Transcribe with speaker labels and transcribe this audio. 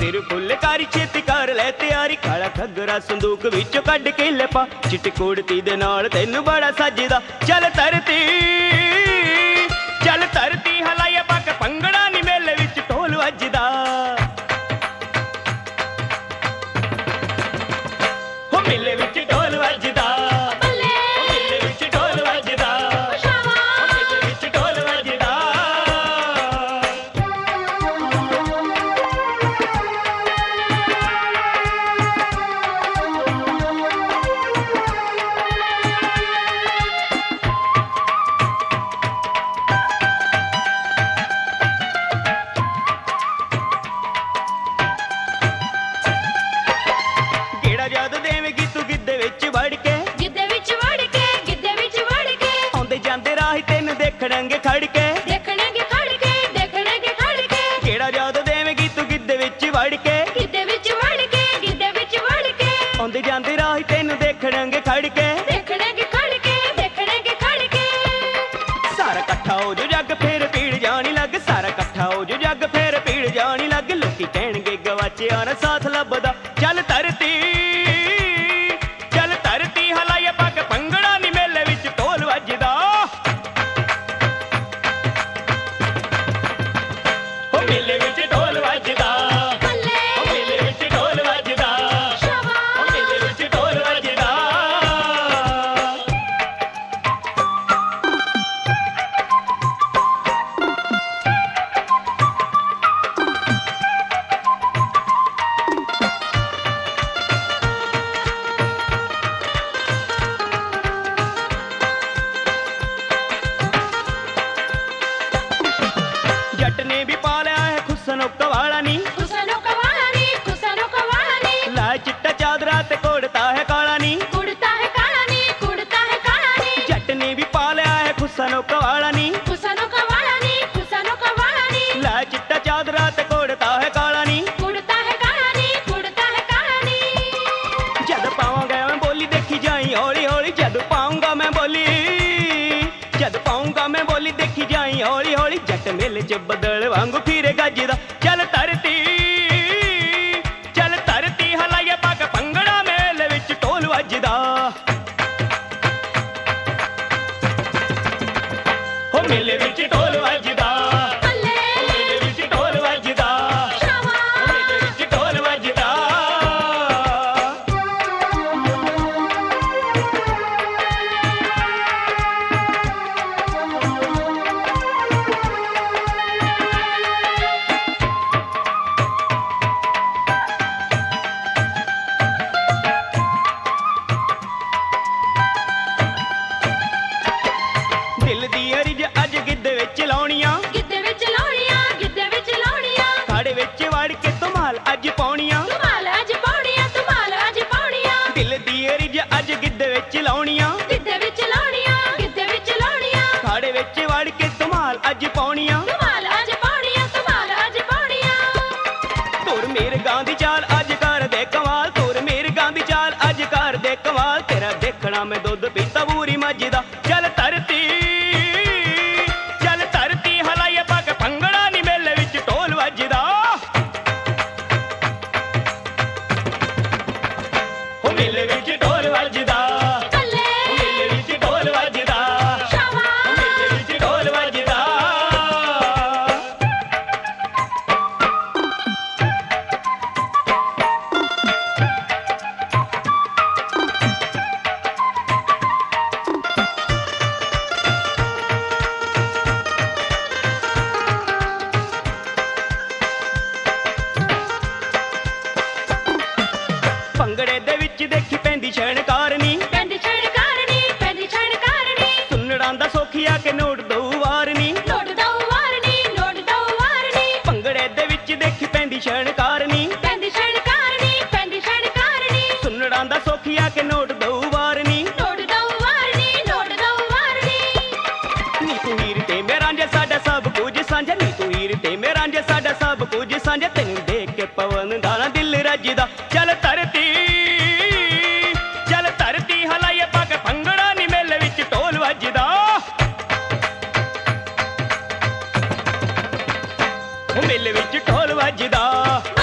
Speaker 1: सिर फुल कारी छेती कर लै तैयारी, काला घग्गरा संदूक विचों कढ के ले पा, चिट्टी कुड़ती दे नाल तैनूं बड़ा सजदा। चल धरती हलाइए पा के भंगड़ा नी मेले विच ढोल वजदा। हो मेले विच ढोल वजदा, मेले विच ढोल वजदा, मेले विच ढोल वजदा। जद देवेगी तू गिद्धे विच वड़ के,
Speaker 2: गिद्धे विच वड़ के, गिद्धे विच वड़ के,
Speaker 1: आउंदे जांदे राही तैनूं देखणगे खड़ के,
Speaker 2: देखणगे खड़ के, देखणगे खड़ के।
Speaker 1: केड़ा जद देवेगी तू गिद्धे विच वड़ के,
Speaker 2: गिद्धे विच वड़ के, गिद्धे विच वड़ के,
Speaker 1: आउंदे जांदे राही तैनूं देखणगे खड़ के,
Speaker 2: देखणगे खड़ के, देखणगे खड़ के।
Speaker 1: सारा कट्ठा हो जो जग फेर पीड़ जानी लग, सारा कट्ठा हो जो जग फेर पीड़ जानी लग। लोकी कहणगे गवाचिया ना साथ लभदा। चल धरती हलाइए पा के भंगड़ा नी मेले विच ढोल वजदा। हो मेले विच ढोल वजदा, हो मेले विच ढोल वजदा, हो मेले विच ढोल वजदा। जट ने भी पालिया है खुसनो कवाला नी,
Speaker 2: खुसनो कवाला नी, खुसनो कवाला नी,
Speaker 1: लाल चिट्टा चादरा ते कोड़ता है काला नी,
Speaker 2: कुड़ता है काला नी, कुड़ता है काला नी।
Speaker 1: जट ने भी पालिया है खुसनो कवाला नी,
Speaker 2: खुसनो कवाला नी, खुसनो कवाला नी,
Speaker 1: लाल चिट्टा चादरा ते कोड़ता है काला नी,
Speaker 2: कुड़ता है काला नी, कुड़ता है काला नी।
Speaker 1: जद पाऊंगा मैं बोली देखी जाई हौली हौली, जद पाऊंगा मैं बोली, जद पाऊंगा मैं बोली देखी जाई हौली हौली। जट मेले च बदल वांगू फिरे गजदा। चल धरती हलाइए पा के भंगड़ा मेले विच ढोल वजदा। हो मेले विच ढोल वजदा, हो मेले विच ढोल वजदा, हो मेले विच ढोल वजदा। दिल दी अरिज अज गिद्धे विच लाउणियां,
Speaker 2: गिद्धे विच लाउणियां, गिद्धे विच लाउणियां,
Speaker 1: खाड़े विच वड़ के धमाल अज पाउणियां,
Speaker 2: धमाल अज पाउणियां, धमाल अज पाउणियां।
Speaker 1: दिल दी अरिज अज गिद्धे विच लाउणियां,
Speaker 2: गिद्धे विच लाउणियां, गिद्धे विच लाउणियां,
Speaker 1: खाड़े विच वड़ के धमाल अज पाउणियां,
Speaker 2: धमाल अज पाउणियां, धमाल अज पाउणियां।
Speaker 1: तुर मेरे गां दी चाल अज कर दे कमाल, तुर मेरे गां दी चाल अज कर दे कमाल। तेरा देखना मैं दुध पीता बूरी मजदा। चल धरती हलाइए पा के भंगड़ा नी मेले विच ढोल वजदा। हो मेले विच ढोल वजदा, हो मेले विच ढोल वजदा, हो मेले विच ढोल वजदा। ਭੰਗੜੇ ਦੇ ਵਿੱਚ ਦੇਖੀ ਪੈਂਦੀ ਛਣਕਾਰਨੀ,
Speaker 2: ਪੈਂਦੀ ਛਣਕਾਰਨੀ, ਪੈਂਦੀ ਛਣਕਾਰਨੀ,
Speaker 1: ਸੁੰਨੜਾਂ ਦਾ ਸੋਖੀਆ ਕੇ ਨੋਟ ਦਊ ਵਾਰਨੀ,
Speaker 2: ਨੋਟ ਦਊ ਵਾਰਨੀ, ਨੋਟ ਦਊ ਵਾਰਨੀ।
Speaker 1: ਭੰਗੜੇ ਦੇ ਵਿੱਚ ਦੇਖੀ ਪੈਂਦੀ ਛਣਕਾਰਨੀ,
Speaker 2: ਪੈਂਦੀ ਛਣਕਾਰਨੀ, ਪੈਂਦੀ ਛਣਕਾਰਨੀ,
Speaker 1: ਸੁੰਨੜਾਂ ਦਾ ਸੋਖੀਆ ਕੇ ਨੋਟ ਦਊ ਵਾਰਨੀ,
Speaker 2: ਨੋਟ ਦਊ ਵਾਰਨੀ, ਨੋਟ ਦਊ ਵਾਰਨੀ।
Speaker 1: ਨੀ ਤੂੰ ਹੀਰ ਤੇ ਮੇਰਾ ਜੇ ਸਾਡਾ ਸਭ ਕੁਝ ਸਾਂਝਾ, ਨੀ ਤੂੰ ਹੀਰ ਤੇ ਮੇਰਾ ਜੇ ਸਾਡਾ ਸਭ ਕੁਝ ਸਾਂਝਾ। ਤੈਨੂੰ ਦੇਖ ਕੇ ਪਵਨ ਦਾ ਨਾ ਦਿਲ ਰੱਜਦਾ। ਚੱਲ ਧਰਤੀ ਹਲਾਈਏ ਪਾ ਕੇ ਭੰਗੜਾ ਨੀ ਮੇਲੇ ਵਿੱਚ ਢੋਲ ਵੱਜਦਾ। ਮੇਲੇ ਵਿੱਚ ਢੋਲ ਵੱਜਦਾ।